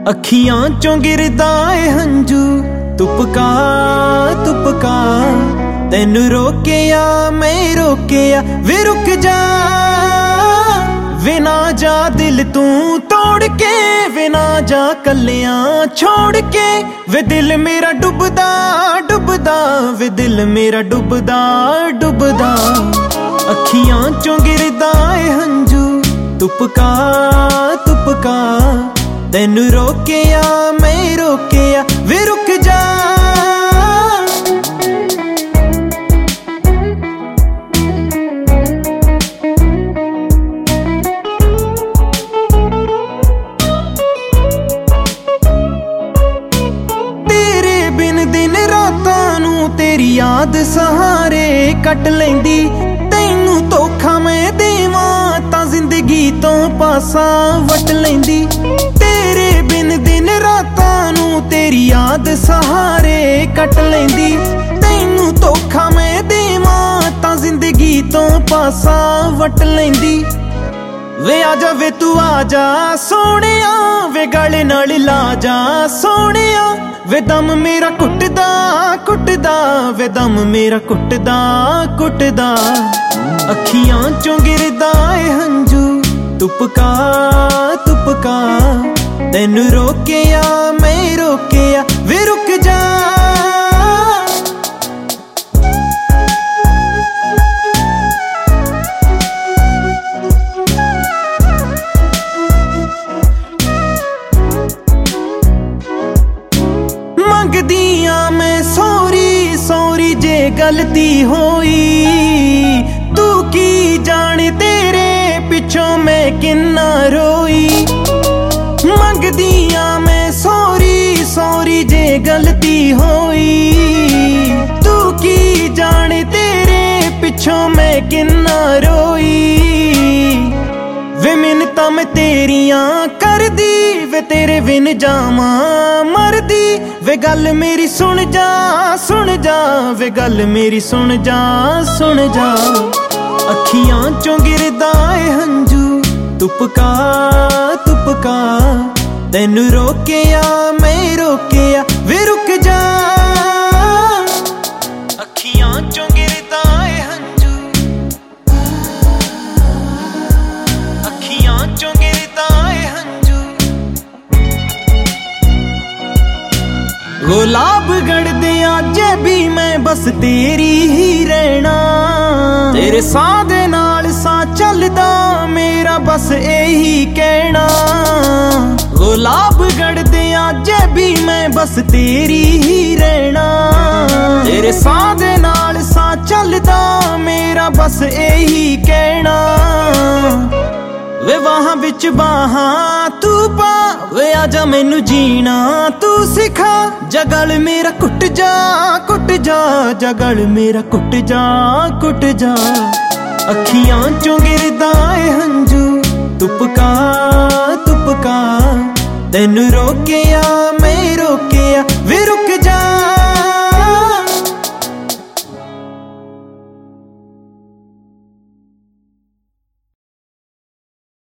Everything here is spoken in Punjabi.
ਅੱਖੀਆਂ ਚੋਂ ਗਿਰਦਾ ਏ ਹੰਝੂ ਤੁਪਕਾ ਤੁਪਕਾ ਤੈਨੂੰ ਰੋਕਿਆ ਮੈਂ ਰੋਕਿਆ ਵੇ ਰੁਕ ਜਾ ਵੇ ਨਾ ਜਾ ਦਿਲ ਤੂੰ ਤੋੜ ਕੇ ਵੇ ਨਾ ਜਾ ਕੱਲਿਆਂ ਛੋੜ ਕੇ ਵੇ ਦਿਲ ਮੇਰਾ ਡੁੱਬਦਾ ਡੁੱਬਦਾ ਵੇ ਦਿਲ ਮੇਰਾ ਡੁੱਬਦਾ ਡੁੱਬਦਾ ਅੱਖੀਆਂ ਚੋਂ ਗਿਰਦਾ ਏ ਹੰਝੂ ਤੁਪਕਾ ਤੁਪਕਾ ਤੈਨੂੰ ਰੋਕਿਆ ਮੈਂ ਰੋਕਿਆ ਵੇ ਰੁਕ ਜਾ ਤੇਰੇ ਬਿਨ ਦਿਨ ਰਾਤਾਂ ਨੂੰ ਤੇਰੀ ਯਾਦ ਸਹਾਰੇ ਕੱਟ ਲੈਂਦੀ ਤੈਨੂੰ ਧੋਖਾ ਮੈਂ ਦੇਵਾਂ ਤਾਂ ਜ਼ਿੰਦਗੀ ਤੋਂ ਪਾਸਾ ਵਟ ਲੈਂਦੀ ਤੇਰੇ ਬਿਨ ਦਿਨ ਰਾਤਾਂ ਨੂੰ ਤੇਰੀ ਯਾਦ ਸਹਾਰੇ ਕੱਟ ਲੈਂਦੀ ਤੈਨੂੰ ਧੋਖਾ ਮੈਂ ਦੇਵਾਂ ਤਾਂ ਜ਼ਿੰਦਗੀ ਤੋਂ ਪਾਸਾ ਵਟ ਲੈਂਦੀ ਵੇ ਆ ਜਾ ਵੇ ਤੂੰ ਆ ਜਾ ਸੋਹਣਿਆ ਵੇ ਗਲੇ ਨਾਲ ਲਾ ਜਾ ਸੋਹਣਿਆ ਵੇ ਦਮ ਮੇਰਾ ਘੁੱਟਦਾ ਘੁੱਟਦਾ ਵੇ ਦਮ ਮੇਰਾ ਘੁੱਟਦਾ ਘੁੱਟਦਾ ਅੱਖੀਆਂ ਚੋਂ ਗਿਰਦਾ ਏ ਹੰਝੂ ਤੁਪਕਾ ਤੁਪਕਾ ਤੈਨੂੰ ਰੋਕਿਆ ਮੈਂ ਰੋਕਿਆ ਵੇ ਰੁਕ ਜਾ ਮੰਗਦੀਆਂ ਮੈਂ ਸੌਰੀ ਸੌਰੀ ਜੇ ਗਲਤੀ ਹੋਈ ਤੂੰ ਕੀ ਜਾਣੇ ਤੇਰੇ ਪਿੱਛੋਂ ਮੈਂ ਕਿੰਨਾ ਰੋਈ ਮੰਗਦੀਆਂ ਮੈਂ ਸੌਰੀ ਸੌਰੀ ਜੇ ਗਲਤੀ ਹੋਈ ਤੂੰ ਕੀ ਜਾਣੇ ਤੇਰੇ ਪਿੱਛੋਂ ਮੈਂ ਕਿੰਨਾ ਰੋਈ ਵੇ ਮਿੰਨਤਾਂ ਮੈਂ ਤੇਰੀਆਂ ਕਰਦੀ ਵੇ ਤੇਰੇ ਬਿਨ ਜਾਵਾਂ ਮਰਦੀ ਵੇ ਗੱਲ ਮੇਰੀ ਸੁਣ ਜਾ ਵੇ ਗੱਲ ਮੇਰੀ ਸੁਣ ਜਾ ਅੱਖੀਆਂ ਚੋਂ ਗਿਰਦਾ ਏ ਹੰਝੂ ਤੁਪਕਾ ਤੁਪਕਾ ਤੈਨੂੰ ਰੋਕਿਆ ਮੈਂ ਰੋਕਿਆ ਵੇ ਰੁਕ ਜਾ ਅੱਖੀਆਂ ਚੋਂ ਗਿਰਦਾ ਏ ਹੰਝੂ ਅੱਖੀਆਂ ਚੋਂ ਗਿਰਦਾ ਏ ਹੰਝੂ ਗੁਲਾਬ ਗੜਦਿਆਂ ਜੇ ਵੀ ਮੈਂ ਬਸ ਤੇਰੀ ਹੀ ਰਹਿਣਾ ਤੇਰੇ ਸਾਹ ਦੇ ਨਾਲ ਸਾਹ ਚੱਲਦਾ ਮੇਰਾ ਬਸ ਇਹੀ ਕਹਿਣਾ ਗੁਲਾਬ ਗੜਦਿਆਂ ਜੇ ਵੀ ਮੈਂ ਬਸ ਤੇਰੀ ਹੀ ਰਹਿਣਾ ਤੇਰੇ ਸਾਹ ਦੇ ਨਾਲ ਸਾਹ ਚੱਲਦਾ ਮੇਰਾ ਬਸ ਇਹੀ ਕਹਿਣਾ ਵੇ ਬਾਹਾਂ ਵਿੱਚ ਬਾਹਾਂ ਤੂੰ ਪਾ ਵੇ ਆ ਜਾ ਮੈਨੂੰ ਜੀਣਾ ਤੂੰ ਸਿਖਾ ਜਗਲ ਮੇਰਾ ਘੁੱਟ ਜਾ ਜਗਲ ਮੇਰਾ ਘੁੱਟ ਜਾ ਅੱਖੀਆਂ ਚੋਂ ਗਿਰਦਾ ਏ ਹੰਝੂ ਤੁਪਕਾ ਤੁਪਕਾ ਤੈਨੂੰ ਰੋਕ